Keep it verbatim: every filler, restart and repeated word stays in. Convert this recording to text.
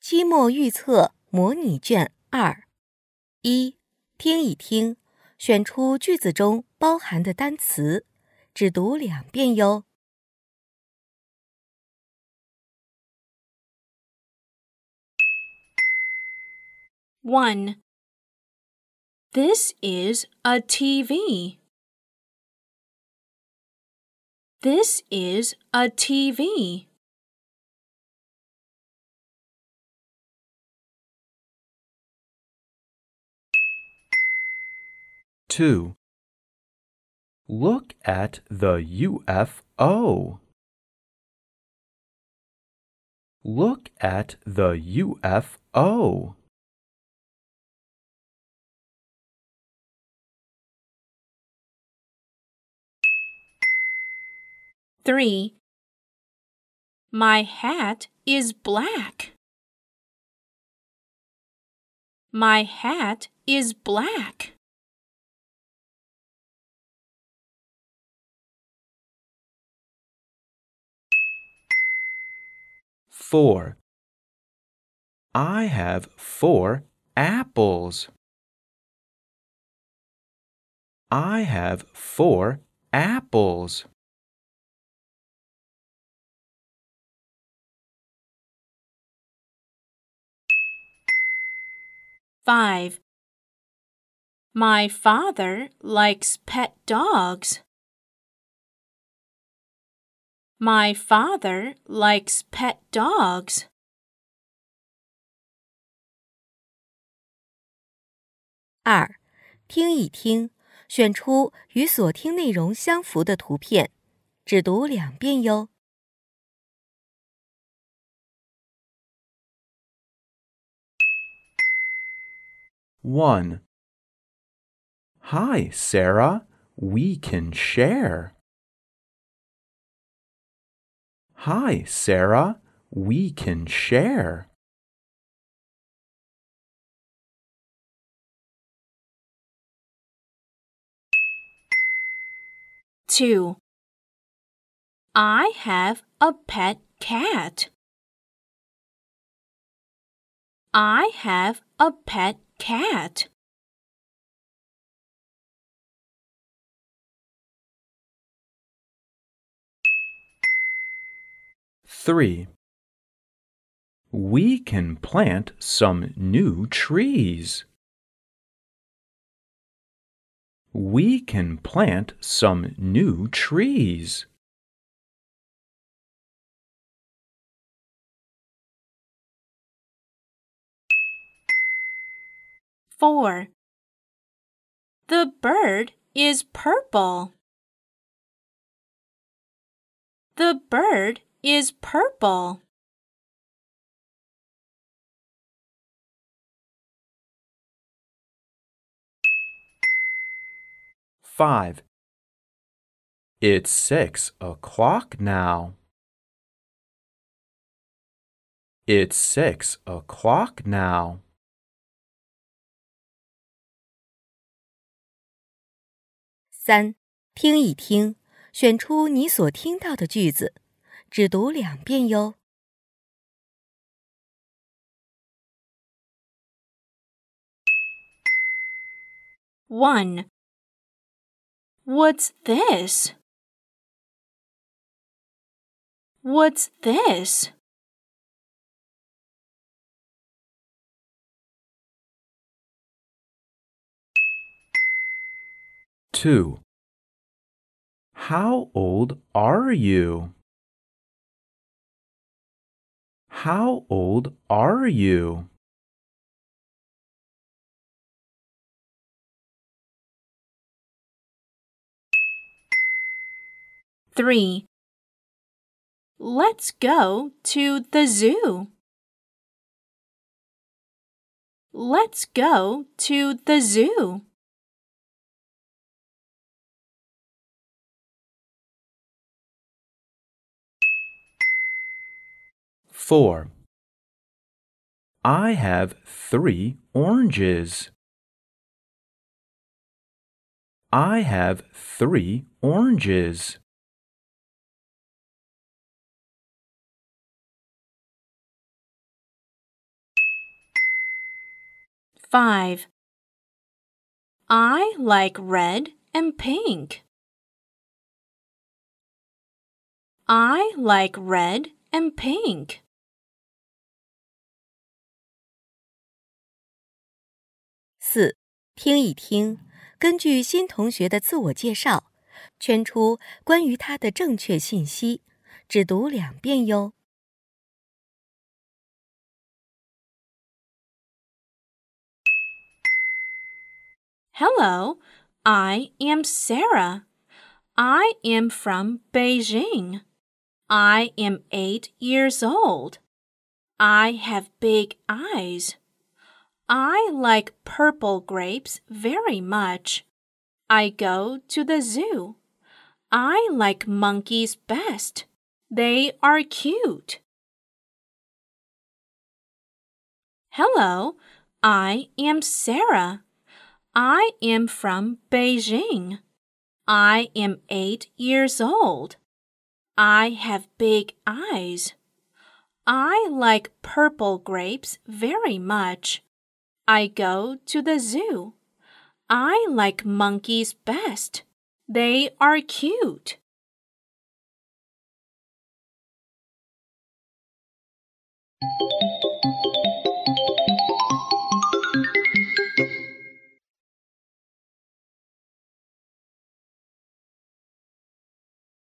期末预测模拟卷二。一、听一听，选出句子中包含的单词，只读两遍哟。 one. This is a T V. This is a T V. two. Look at the U F O. Look at the U F O. three. My hat is black. My hat is black. four. I have four apples. I have four apples. five. My father likes pet dogs. My father likes pet dogs. 二、听一听，选出与所听内容相符的图片，只读两遍哟。 one. Hi, Sarah. We can share. Hi, Sarah. We can share. two. I have a pet cat. I have a pet cat. three. We can plant some new trees. We can plant some new trees. four. The bird is purple. The bird is purple. five. It's six o'clock now. It's six o'clock now. 三、听一听，选出你所听到的句子，只读两遍哟。 one. What's this? What's this? two. How old are you? How old are you? three. Let's go to the zoo. Let's go to the zoo. four. I have three oranges. I have three oranges. five. I like red and pink. I like red and pink. 四，听一听，根据新同学的自我介绍，圈出关于他的正确信息，只读两遍哟。 Hello, I am Sarah. I am from Beijing. I am eight years old. I have big eyes. I like purple grapes very much. I go to the zoo. I like monkeys best. They are cute. Hello, I am Sarah. I am from Beijing. I am eight years old. I have big eyes. I like purple grapes very much. I go to the zoo. I like monkeys best. They are cute.